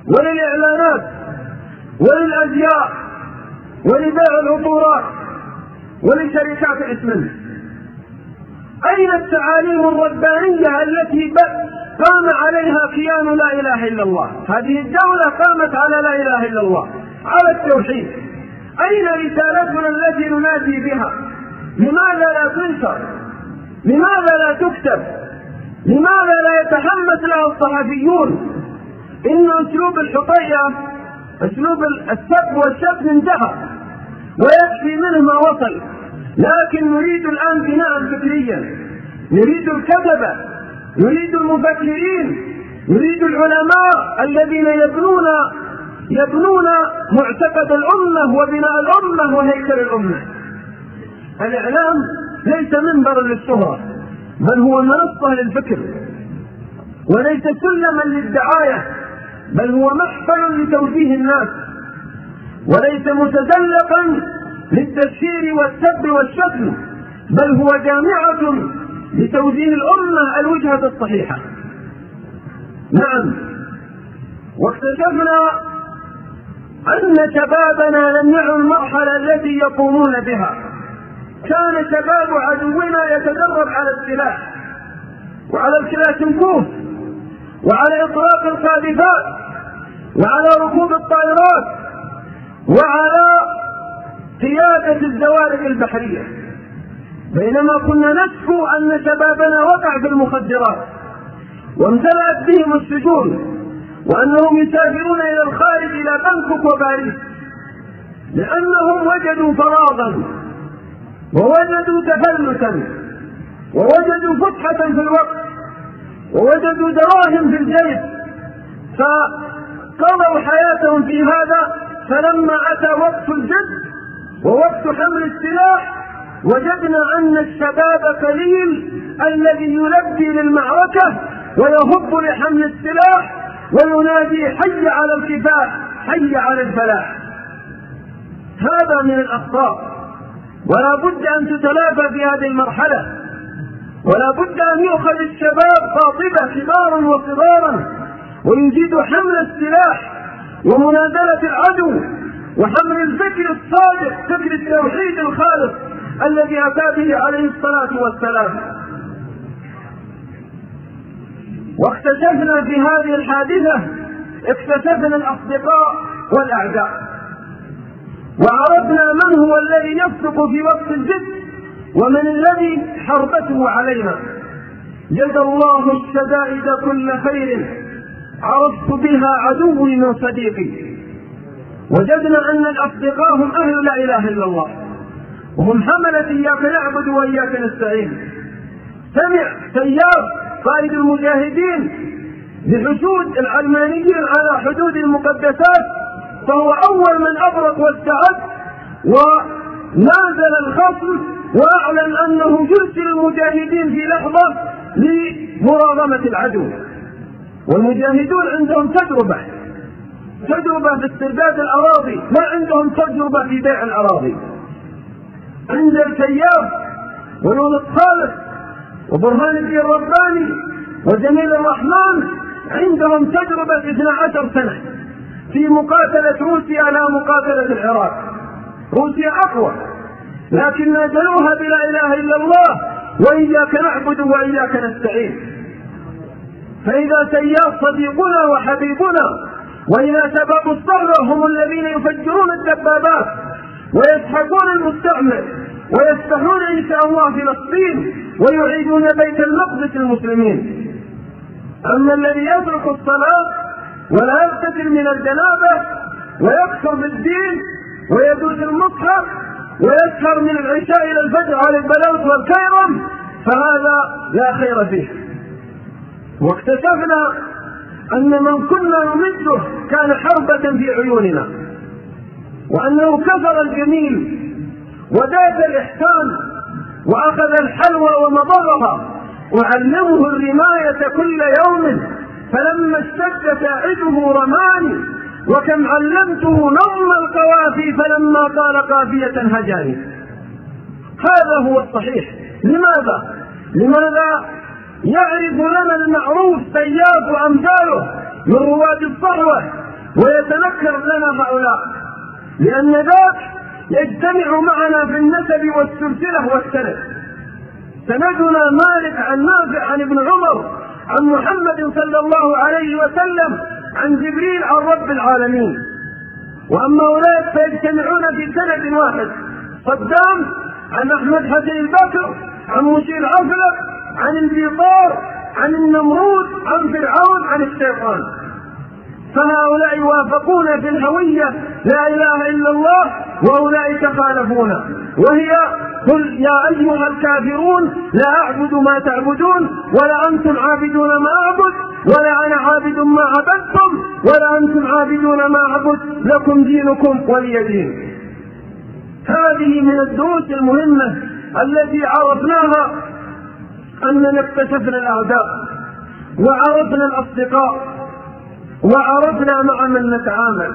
وللإعلانات وللأزياء ولبيع العطورات ولشركات الإسمنت. أين التعاليم الربانية التي قام عليها كيان لا إله إلا الله؟ هذه الدولة قامت على لا إله إلا الله، على التوحيد. أين رسالتنا التي ننادي بها؟ لماذا لا تنشر؟ لماذا لا تكتب؟ لماذا لا يتحمس لها الصحفيون؟ إن أسلوب الحطية، أسلوب السب والشتم انتهى ويكفي منه ما وصل، لكن نريد الآن بناء فكريا، نريد الكتبة، نريد المفكرين، نريد العلماء الذين يبنون معتقد الأمة وبناء الأمة وهيكل الأمة. الإعلام ليس منبرا للشهرة، بل هو منصة للفكر، وليس سلما للدعاية، بل هو محفل لتوجيه الناس، وليس متزلقا للتشهير والسب والشتم، بل هو جامعة لتوجيه الأمة الوجهة الصحيحة. نعم، واكتشفنا أن شبابنا لم يعوا المرحلة التي يقومون بها. كان شباب عدونا يتدرب على السلاح وعلى الكلاشنكوف وعلى إطلاق القاذفات وعلى ركوب الطائرات وعلى قيادة الزوارق البحرية، بينما كنا نشكو أن شبابنا وقع في المخدرات وامتلأت بهم السجون، وأنهم يسافرون إلى الخارج إلى بانكوك وباريس، لأنهم وجدوا فراغا ووجدوا تفلتا ووجدوا فتحة في الوقت ووجدوا دراهم في الجيب، فقضوا حياتهم في هذا. فلما أتى وقت الجد ووقت حمل السلاح وجدنا أن الشباب قليل الذي يلبي للمعركة ويهب لحمل السلاح وينادي حي على الكفاح، حي على الفلاح. هذا من الأخطاء، ولا بد أن تتلافى في هذه المرحلة، ولا بد أن يؤخذ الشباب قاطبة كبارا وصغارا ويجيد حمل السلاح ومنازلة العدو وحمل الفكر الصادق، فكر التوحيد الخالص الذي أتى به عليه الصلاة والسلام. واكتشفنا في هذه الحادثة، اكتشفنا الأصدقاء والأعداء، وعرفنا من هو الذي يصدق في وقت الجد ومن الذي حربته علينا. جزى الله الشدائد كل خير، عرفت بها عدوي من صديقي. وجدنا أن الأصدقاء هم أهل لا إله إلا الله، وهم حملة إياك نعبد وإياك نستعين. سمع سياف قائد المجاهدين بحشود العلمانيين على حدود المقدسات، فهو أول من أبرق واستعد ونازل الخصم وأعلن أنه يرسل المجاهدين في لحظة لمراغمة العدو. والمجاهدون عندهم تجربة في استرداد الأراضي، ما عندهم تجربة في بيع الأراضي. عند السياف ونور خالد وبرهان الدين الرباني وجميل الرحمن عندهم تجربة 12 سنة في مقاتلة روسيا لا مقاتلة العراق. روسيا أقوى، لكن نازلوها بلا إله إلا الله وإياك نعبد وإياك نستعين. فإذا سياف صديقنا وحبيبنا، وإذا شباب الثورة هم الذين يفجرون الدبابات ويسحقون المستعمر ويفتحون إن شاء الله فلسطين ويعيدون بيت المقدس المسلمين. أما الذي يترك الصلاة ولا يغتسل من الجنابة ويكفر بالدين ويدوس المصحف ويسهر من العشاء إلى الفجر على البلوت والكيرم، فهذا لا خير فيه. واكتشفنا أن من كنا نمده كان حربة في عيوننا، وأنه كفر الجميل وداس الإحسان وأخذ الحلوى ومضرها، وعلمه الرماية كل يوم، فلما اشتد ساعده رماني، وكم علمته نظم القوافي فلما طال قافية هجاني. هذا هو الصحيح. لماذا يعرف لنا المعروف سياف وأمثاله من رواد الصحوة ويتنكر لنا هؤلاء، لأن ذاك يجتمع معنا في النسب والسلسلة والسند. سندنا مالك عن نافع عن ابن عمر عن محمد صلى الله عليه وسلم عن جبريل عن رب العالمين. وأما أولئك فيجتمعون في سند واحد: صدام عن أحمد حسن البكر عن مشير عفلق عن البيطار عن النمرود عن فرعون عن الشيطان. فهؤلاء يوافقون في الهوية لا إله إلا الله، وأولئك خالفون، وهي: قل يا أيها الكافرون لا أعبد ما تعبدون ولا أنتم عابدون ما أعبد ولا أنا عابد ما عبدتم ولا أنتم عابدون ما أعبد لكم دينكم ولي دين. هذه من الدروس المهمة التي عرفناها، أننا اكتشفنا الأعداء وعرفنا الأصدقاء وعرفنا مع من نتعامل.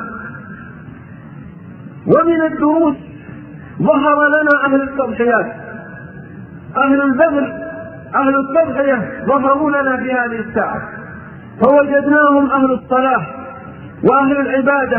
ومن الدروس ظهر لنا أهل التضحيات، أهل البذل، أهل التضحية ظهروا لنا في هذه الساعة، فوجدناهم أهل الصلاح وأهل العبادة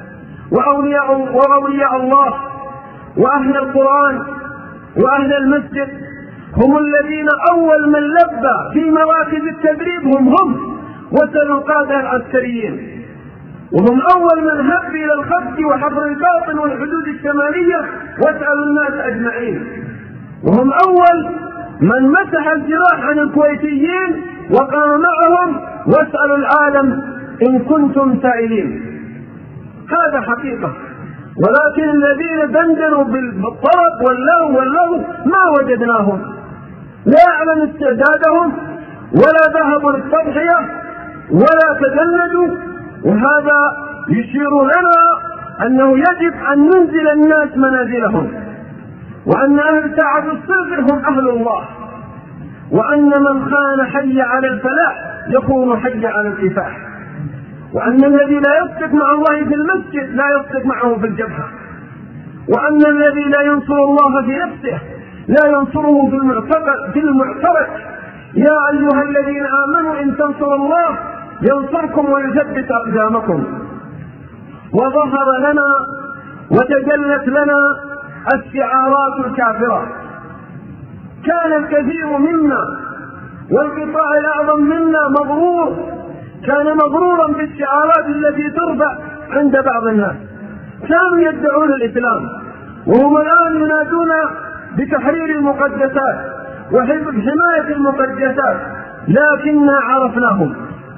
وأولياء الله وأهل القرآن وأهل المسجد، هم الذين أول من لبى في مراكز التدريب هم وسلوا القادة العسكريين، وهم أول من هب إلى الخط وحفر الباطن والحدود الشمالية واسألوا الناس أجمعين، وهم أول من مسح الجراح عن الكويتيين وقام معهم واسألوا العالم إن كنتم سائلين. هذا حقيقة. ولكن الذين دندنوا بالطرب واللهو ما وجدناهم، لا أعلن استعدادهم ولا ذهبوا للتضحية ولا تجندوا. وهذا يشير لنا أنه يجب أن ننزل الناس منازلهم، وأن أهل ساعة الصفر هم أهل الله، وأن من خان حي على الفلاح يكون حي على الكفاح، وأن الذي لا يصدق مع الله في المسجد لا يصدق معه في الجبهة، وأن الذي لا ينصر الله في نفسه لا ينصره في المعترك. يا أيها الذين آمنوا إن تنصروا الله ينصركم ويثبت أقدامكم. وظهر لنا وتجلت لنا الشعارات الكافرة. كان الكثير منا والقطاع الأعظم منا كان مغرورا بالشعارات التي ترفع عند بعض الناس. كانوا يدعون الإسلام وهم الآن ينادون بتحرير المقدسات وحماية المقدسات، لكننا عرفنا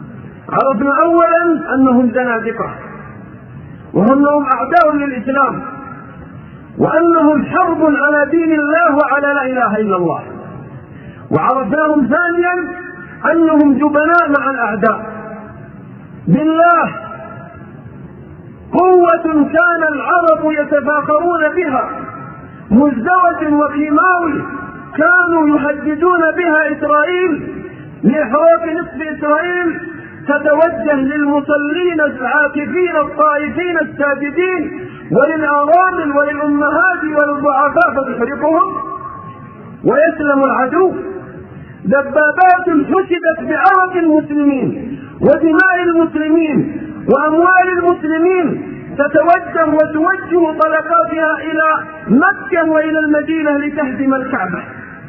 أولا أنهم زنادقة، وأنهم أعداء للإسلام، وأنهم حرب على دين الله وعلى لا إله إلا الله. وعرفناهم ثانيا أنهم جبناء مع الأعداء. بالله قوة كان العرب يتفاخرون بها، مزدوجة وكيماوي، كانوا يهددون بها إسرائيل لإحراق نصف إسرائيل، تتوجه للمصلين العاكفين الطائفين الساجدين وللأرامل وللأمهات وللضعفاء فتحرقهم ويسلم العدو. دبابات حشدت بعرق المسلمين ودماء المسلمين وأموال المسلمين تتوجه وتوجه طلقاتها إلى مكة وإلى المدينة لتهدم الكعبة.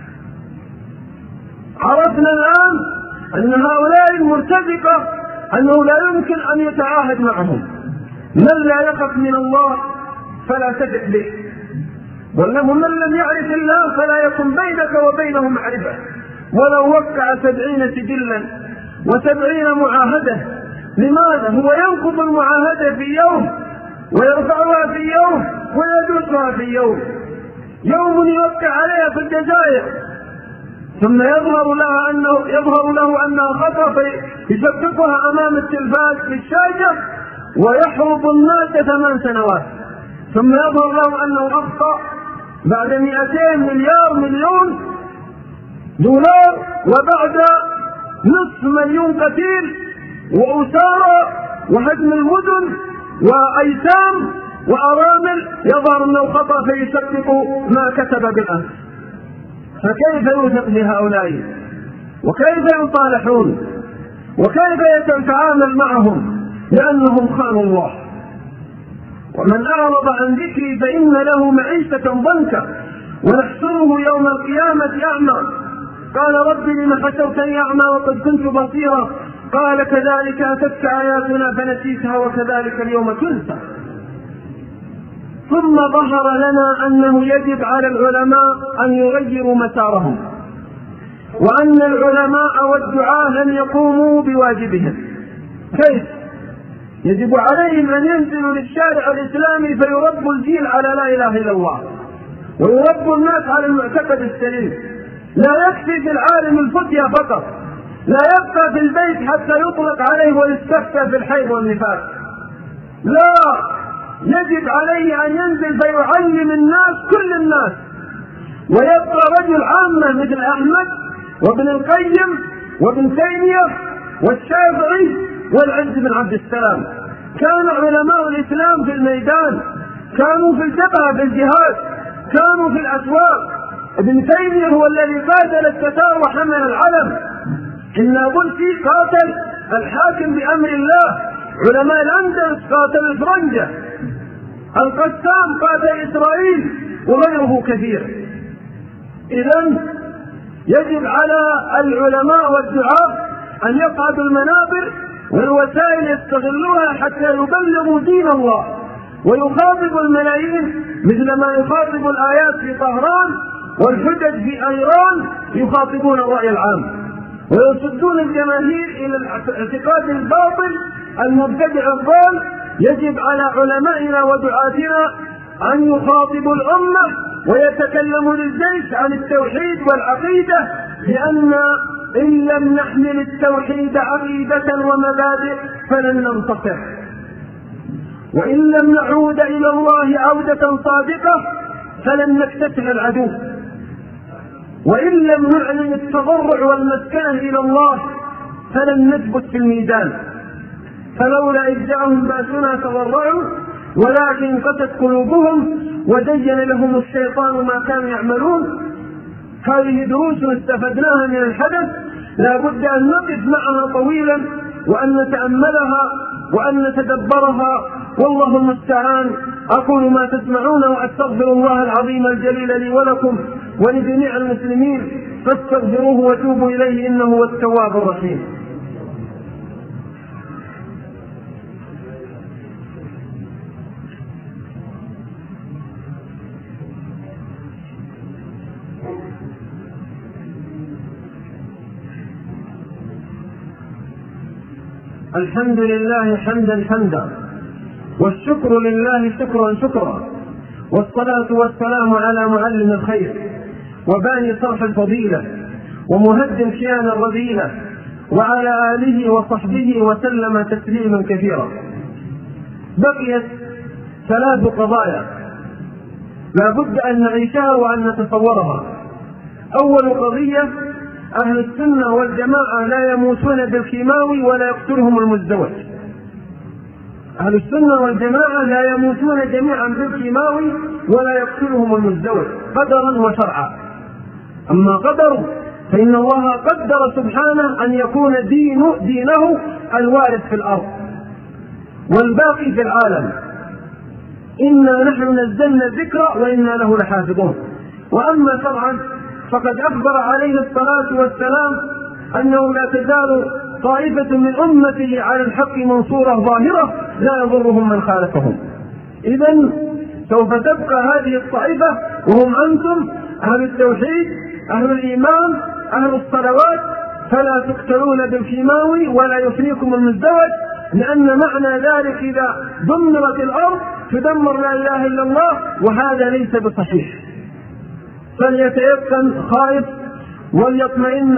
عرفنا الآن أن هؤلاء المرتزقة أنه لا يمكن أن يتعاهد معهم. من لا يخف من الله فلا تدع به، وأنه من لم يعرف الله فلا يكن بينك وبينه معرفة. ولو وقع 70 سجلا و70 معاهدة، لماذا؟ هو ينقض المعاهدة في يوم ويرفعها في يوم ويدوسها في يوم يوقع عليها في الجزائر، ثم يظهر له أنها خطأ فيشبكها أمام التلفاز في الشاشة ويحرض الناس 8 سنوات، ثم يظهر له أنه أخطأ بعد 200 مليون دولار وبعد 500 مليون قتيل وأسارى وهدم المدن وأيتام وأرامل، يظهر أنه خطأ فيشبك ما كتب بالأمس. فكيف يوثق بهؤلاء؟ وكيف يصالحون؟ وكيف يتعامل معهم؟ لأنهم خانوا الله. ومن أعرض عن ذكري فإن له معيشة ضنكا ونحشره يوم القيامة أعمى. قال رب لم حشرتني أعمى وقد كنت بصيرا قال كذلك أتتك آياتنا فنسيتها وكذلك اليوم تنسى. ثم ظهر لنا أنه يجب على العلماء أن يغيروا مسارهم، وأن العلماء والدعاة لم يقوموا بواجبهم. كيف؟ يجب عليهم أن ينزلوا للشارع الإسلامي فيربوا الجيل على لا إله إلا الله، ويربوا الناس على المعتقد السليم. لا يكفي في العالم الفتية فقط، لا يبقى في البيت حتى يطلق عليه ويستفتى في الحيض والنفاس. لا، يجب عليه أن ينزل فيعلم الناس كل الناس، ويبقى رجل عامة مثل أحمد وابن القيم وابن تيمية والشافعي والعز بن عبد السلام. كان علماء الإسلام في الميدان، كانوا في الجبهة في الجهاد، كانوا في الأسواق. ابن تيمية هو الذي قاتل التتار وحمل العلم. النابلسي قاتل الحاكم بأمر الله. علماء الأندلس قاتل الفرنجة. القسام قاتل إسرائيل وغيره كثير. إذن يجب على العلماء والدعاة أن يقعدوا المنابر والوسائل يستغلوها حتى يبلغوا دين الله ويخاطبوا الملايين مثل ما يخاطب الآيات في طهران والحجج في إيران، يخاطبون الرأي العام ويصدون الجماهير إلى الاعتقاد الباطل المبتدع الضال. يجب على علمائنا ودعاتنا أن يخاطبوا الأمة ويتكلموا للجيش عن التوحيد والعقيدة، لأن إن لم نحمل التوحيد عقيدة ومبادئ فلن ننتصر، وإن لم نعود إلى الله عودة صادقة فلن نكتسب العدو، وإن لم نعلن التضرع والمسكنة إلى الله فلن نثبت في الميدان. فلولا إذ جاءهم بأسنا تضرعوا ولكن قست قلوبهم وزين لهم الشيطان ما كانوا يعملون. هذه دروس استفدناها من الحدث، لا بد أن نقف معها طويلا وأن نتأملها وأن نتدبرها، والله المستعان. أقول ما تسمعون وأستغفر الله العظيم الجليل لي ولكم ولجميع المسلمين، فاستغفروه وتوبوا إليه إنه هو التواب الرحيم. الحمد لله حمدا حمدا، والشكر لله شكرا شكرا، والصلاة والسلام على معلم الخير وباني صرح الفضيلة ومهدم شيان الرذيلة وعلى آله وصحبه وسلم تسليما كثيرا. بقيت ثلاث قضايا لا بد أن نعيشها وأن نتصورها. أول قضية: أهل السنة والجماعة لا يموتون بالكيماوي ولا يقتلهم المزدوج. أهل السنة والجماعة لا يموتون جميعا بالكيماوي ولا يقتلهم المزدوج قدرا وشرعا. أما قدر فإن الله قدر سبحانه أن يكون دينه الوارث في الأرض والباقي في العالم. إنا نحن نزلنا الذكر وإنا له لحافظون. وأما شرعا فقد أخبر عليه الصلاة والسلام أنه لا تزال طائفة من أمته على الحق منصورة ظاهرة لا يضرهم من خالفهم. إذن سوف تبقى هذه الطائفة وهم أنتم أهل التوحيد أهل الإيمان أهل الصلوات، فلا تقتلون بالكيماوي ولا يفنيكم المزدوج، لأن معنى ذلك إذا دمرت الأرض تدمر لا إله إلا الله، وهذا ليس بصحيح. فليتيقن خائف وليطمئن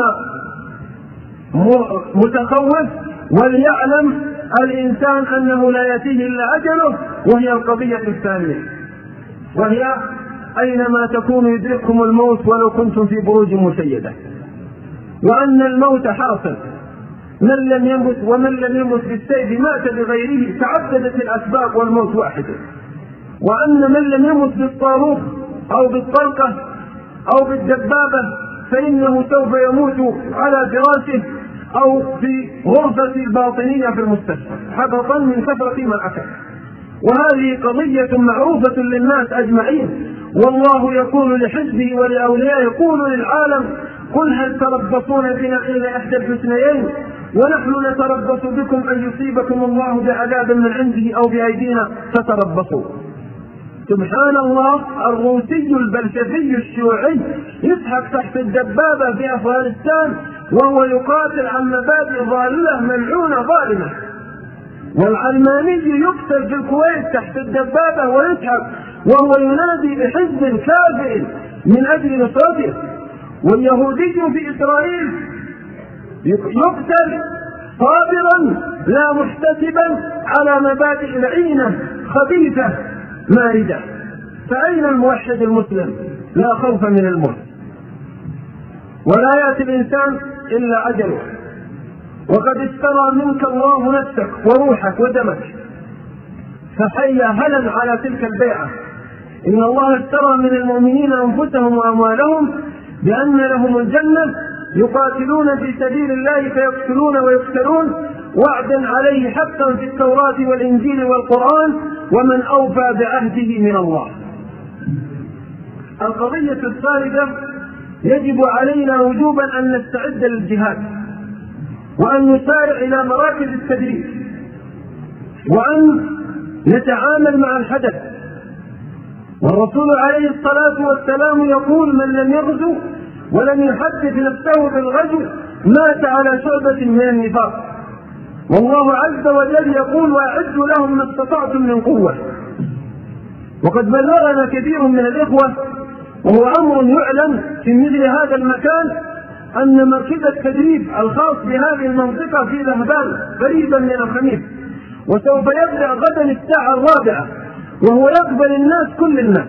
متخوف، وليعلم الإنسان أنه لا يأتيه إلا أجله. وهي القضية الثانية، وهي أينما تكونوا يدرككم الموت ولو كنتم في بروج مشيدة، وأن الموت حاصل. من لم يمت ومن لم يمت بالسيف مات بغيره، تعددت الأسباب والموت واحد. وأن من لم يمت بالصاروخ أو بالطلقة أو بالدبابة فإنه سوف يموت على فراشه أو في غرفة الباطنية في المستشفى حبطا من كثرة ما أكل. وهذه قضية معروفة للناس أجمعين، والله يقول لحزبه ولأولياء، يقول للعالم: قل هل تربصون بنا إلا إحدى الحسنيين ونحن نتربص بكم أن يصيبكم الله بعذاب من عنده أو بأيدينا فتربصوا. سبحان الله، الروسي البلشفي الشيوعي يضحك تحت الدبابة في أفغانستان وهو يقاتل عن مبادئ ضالة ملعونة ظالمة، والعلماني يقتل في الكويت تحت الدبابة ويضحك وهو ينادي بحزب كافر من أجل نصرته، واليهودي في إسرائيل يقتل صابرا لا محتسبا على مبادئ لعينة خبيثة ماردة. فأين الموحد المسلم؟ لا خوف من الموت، ولا يأتي الإنسان إلا أجله، وقد اشترى منك الله نفسك وروحك ودمك، فحيا هلا على تلك البيعة. إن الله اشترى من المؤمنين أنفسهم وأموالهم بأن لهم الجنة يقاتلون في سبيل الله فيقتلون ويقتلون وعدا عليه حقا في التوراة والإنجيل والقرآن، ومن أوفى بعهده من الله. القضية الثالثة: يجب علينا وجوبا أن نستعد للجهاد، وأن نسارع إلى مراكز التدريب، وأن نتعامل مع الحدث. والرسول عليه الصلاة والسلام يقول: من لم يغزو ولم يحدث نفسه بالغزو مات على شعبة من النفاق. والله عز وجل يقول: وأعدوا لهم ما استطعتم من قوة. وقد بلغنا كثير من الإخوة، وهو أمر يعلم في مثل هذا المكان، أن مركز التدريب الخاص بهذه المنطقة في ذهبان قريبا من الخميس، وسوف يبدأ غدا الساعة 4، وهو يقبل الناس كل الناس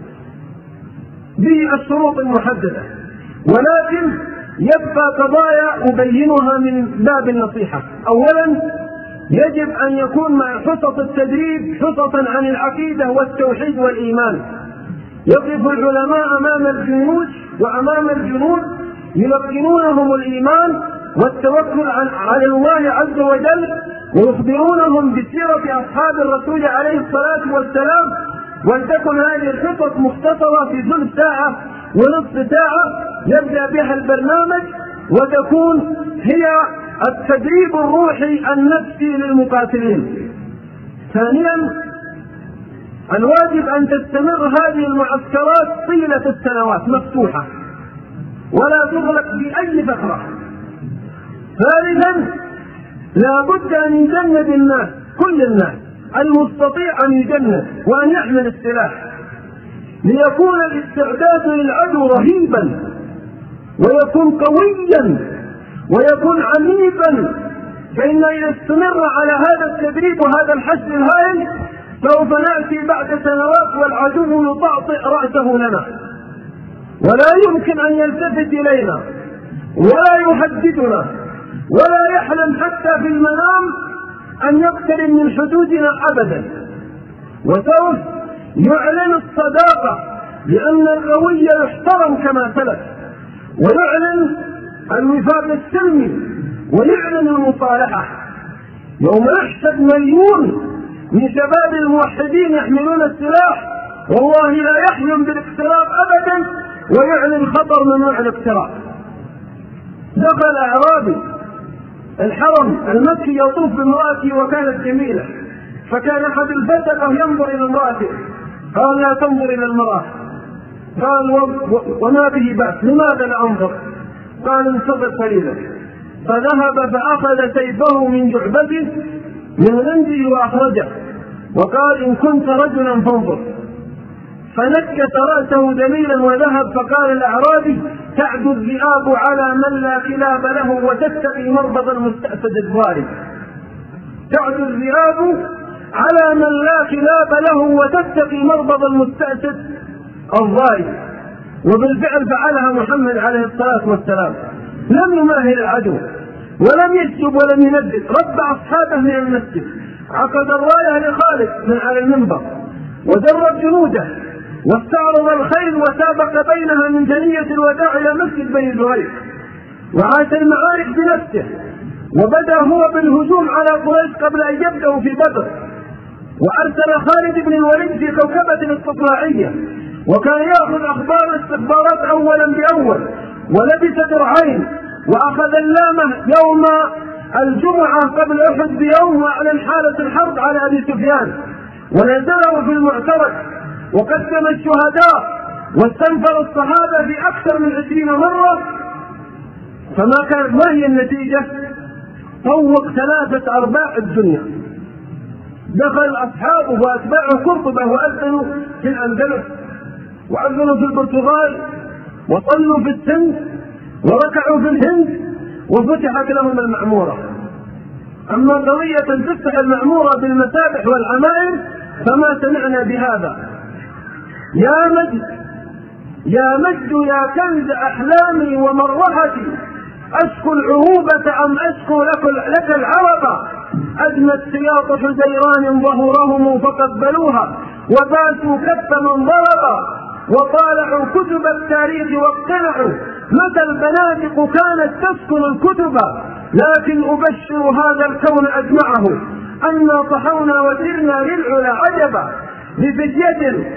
بالشروط المحددة، ولكن يبقى قضايا أبينها من باب النصيحة. أولا، يجب أن يكون مع حصص التدريب حصصا عن العقيدة والتوحيد والإيمان. يقف العلماء أمام الجنود وأمام الجنود يلقنونهم الإيمان والتوكل على الله عز وجل، ويخبرونهم بسيرة أصحاب الرسول عليه الصلاة والسلام. ولتكن هذه الحصص مختصرة في ثلث ساعة ونصف ساعة يبدأ بها البرنامج، وتكون هي التدريب الروحي النفسي للمقاتلين. ثانيا، الواجب أن تستمر هذه المعسكرات طيلة السنوات مفتوحة ولا تغلق بأي فترة. ثالثا، لا بد أن يجند الناس، كل الناس المستطيع أن يجند وأن يحمل السلاح، ليكون الاستعداد للعدو رهيبا، ويكون قويا، ويكون عنيفا. فإن إذا استمر على هذا التدريب وهذا الحشد الهائل سوف نأتي بعد سنوات والعدو يطأطئ رأسه لنا، ولا يمكن أن يلتفت إلينا ولا يهددنا ولا يحلم حتى في المنام أن يقترب من حدودنا أبدا. وسوف يعلن الصداقة، لأن القوي يحترم كما سلف، ويعلن الوفاق السلمي، ويعلن المصالحة. يوم يحشد مليون من شباب الموحدين يحملون السلاح، والله لا يحلم بالاقتراب أبدا، ويعلن خطر ممنوع الاقتراب. دخل أعرابي الحرم المكي يطوف بامرأته وكانت جميلة، فكان أحد الفتقة ينظر إلى امرأته، قال: لا تنظر إلى المرأة. قال: وما به بأس، لماذا لا أنظر؟ قال: انتظر قليلا. فذهب فأخذ سيفه من جعبته من غنده وأخرجه، وقال: إن كنت رجلا فانظر. فنكت رأسه جميلا وذهب. فقال الأعرابي: تعدو الذئاب على من لا كلاب له وتتقي مربض المستأسد الظالم. تعدو الذئاب على من لا كلاب له وتتقي مربض المستأسد الظالم. وبالفعل فعلها محمد عليه الصلاة والسلام، لم يماهل العدو ولم يسجب ولم يندد، رد أصحابه من المسجد، عقد الراية لخالد من على المنبر، ودرب جنوده، واستعرض الخيل وسابق بينها من ثنية الوداع إلى مسجد بني زريق. وعاش المعارك بنفسه، وبدأ هو بالهجوم على قريش قبل أن يبدأوا في بدر، وأرسل خالد بن الوليد في كوكبة استطلاعية، وكان يأخذ أخبار الاستخبارات أولا بأول، ولبس درعين وأخذ اللامة يوم الجمعة قبل أحد بيوم، وأعلن حالة الحرب على أبي سفيان، ونزله في المعترك وقدم الشهداء واستنفر الصحابة في أكثر من 20 مرة. ما هي النتيجة؟ طوق 3/4 الدنيا، دخل أصحابه وأتباعه قرطبة وأذنوا في الأندلس، وأذنوا في البرتغال، وصلوا في السند، وركعوا في الهند، وفتحت لهم المعمورة. أما قضية تفتح المعمورة بالمسابح والعمائر فما سمعنا بهذا. يا مجد يا مجد يا كنز أحلامي ومروحتي، أشكو العروبة أم أشكو لك العربة، أدمت سياط حزيران ظهورهم فقبلوها، وباتوا كف من ضربا، وطالعوا كتب التاريخ واقتنعوا متى البنادق كانت تسكن الكتب، لكن أبشر هذا الكون أجمعه أنا طحونا وسرنا للعلا عجبا، بفتية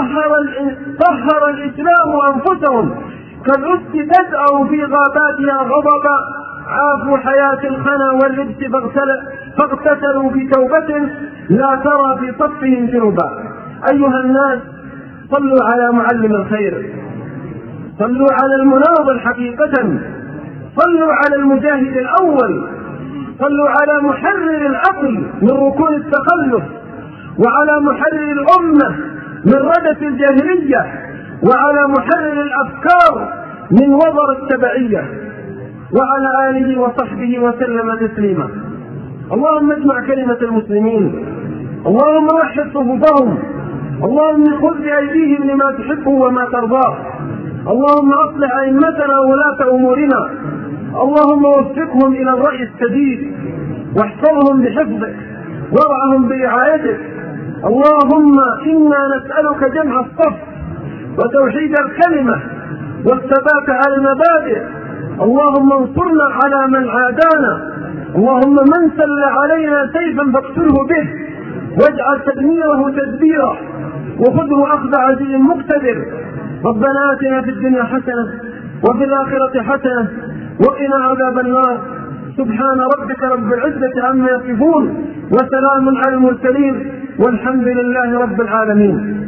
طهر الإسلام أنفسهم كالأسد تدأوا في غاباتها غضبا، عافوا حياة الخنا واللبس فاغتسلوا بتوبة لا ترى في صفهم جنوبا. أيها الناس، صلوا على معلم الخير، صلوا على المناضل حقيقة، صلوا على المجاهد الأول، صلوا على محرر العقل من ركون التخلف، وعلى محرر الأمة من ردة الجاهلية، وعلى محرر الأفكار من وضر التبعية، وعلى آله وصحبه وسلم تسليما. اللهم اجمع كلمة المسلمين، اللهم وحد صفوفهم، اللهم خذ بأيديهم لما تحبه وما ترضاه، اللهم أصلح أئمتنا وولاة أمورنا، اللهم وفقهم إلى الرأي السديد، واحفظهم بحفظك وارعهم برعايتك. اللهم إنا نسألك جمع الصف وتوحيد الكلمة والثبات على المبادئ. اللهم انصرنا على من عادانا، اللهم من سل علينا سيفا فاقتله به، واجعل تدميره تدبيرا، وخذه أخذ عزيز مقتدر. ربنا آتنا في الدنيا حسنة وفي الآخرة حسنة وقنا عذاب النار. سبحان ربك رب العزة عما يصفون، وسلام على المرسلين، والحمد لله رب العالمين.